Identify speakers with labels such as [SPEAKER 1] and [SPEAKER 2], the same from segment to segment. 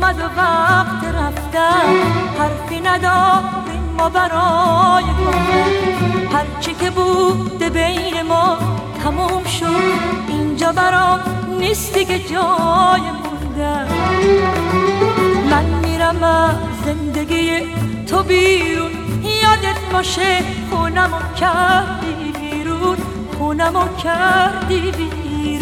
[SPEAKER 1] اومد و وقت رفتن، حرفی نداریم ما برای گفتن. هرچی که بوده بین ما تموم شد، اینجا برام نیستی که جای موندن. من میرم از زندگی تو بیرون، یادت باشه خونمو کردی بیرون، خونمو کردی بیرون.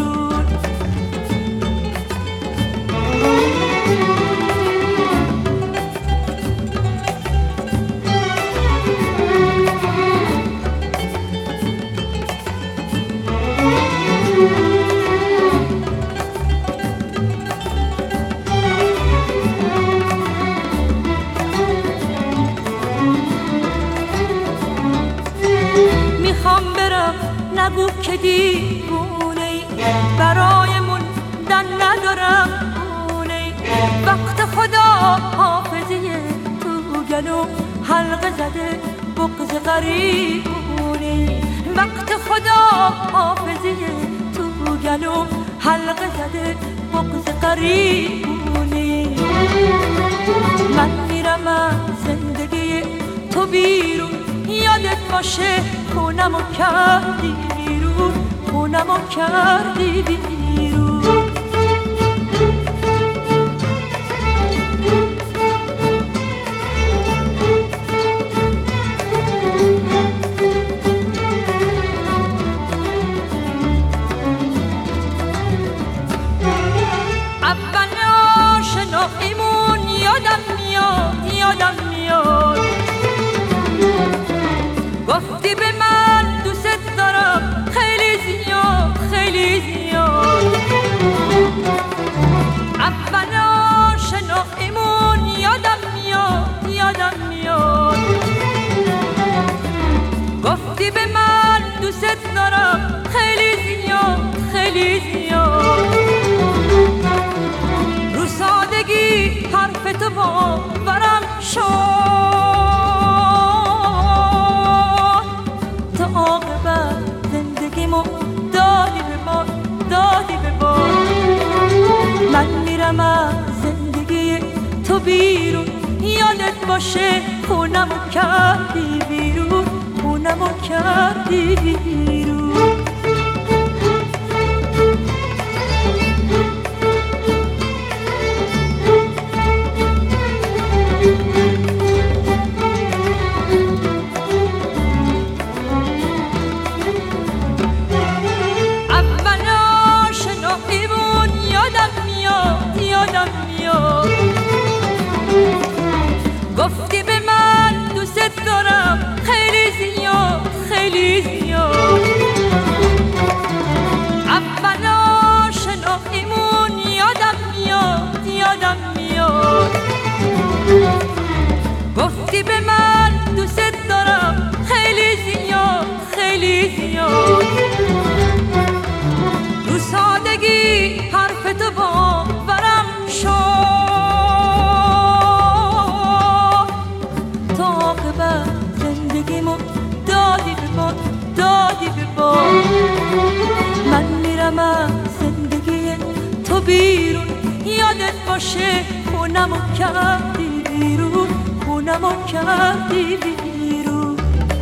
[SPEAKER 1] میخوام برم نگو که دیوونه ای، برای موندن ندارم خونه ای. وقت خدا حافظی تو گلوم حلقه زده بغض غریبونه. وقت خدا حافظی تو گلوم حلقه زده بغض غریبونه. من میرم از زندگی تو بیرون، یادت باشه خونمو کردی بیرون، خونمو کردی بیرون. اول آشناییمون یادم میاد، یادم میاد. گفتی به من دوست دارم خیلی زیاد، خیلی زیاد. اول آشناییمون یادم میاد، یادم میاد. گفتی به من دوست دارم خیلی زیاد، خیلی زیاد. رو سادگی حرف تو باورم شد، عاقبت زندگیمو دادی به ما، دادی به ما. من میرم از زندگی تو بیرون، یادت باشه خونمو کردی بیرون، خونمو کردی بیرون. گفتی به من دوست دارم خیلی زیاد، خیلی زیاد. اول آشناییمون یادم میاد، یادم میاد. گفتی به من دوست دارم خیلی زیاد، خیلی زیاد. رو سادگی حرف تو باورم شد، زندگیمو دادی به ما، دادی به ما. من میرم از زندگی تو بیرون، یادت باشه خونمو کردی بیرون، خونمو کردی بیرون.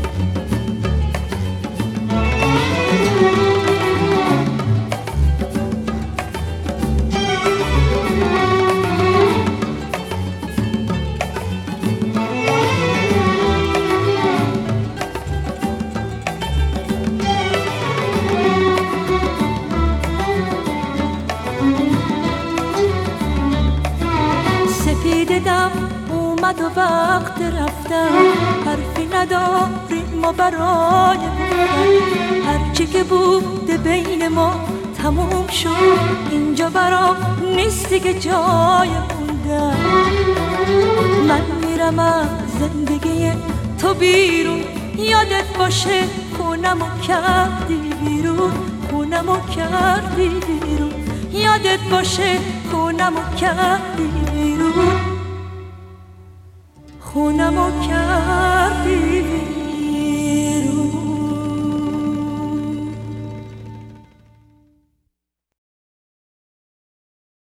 [SPEAKER 1] دیدم اومد و وقت رفتن، حرفی نداریم ما برای موندن. هرچی که بوده بین ما تموم شد، اینجا برام نیستی که جای موندن. من میرم از زندگی تو بیرون، یادت باشه خونمو کردی بیرون، خونمو کردی بیرون. یادت باشه خونمو کردی بیرون، خونمو کردی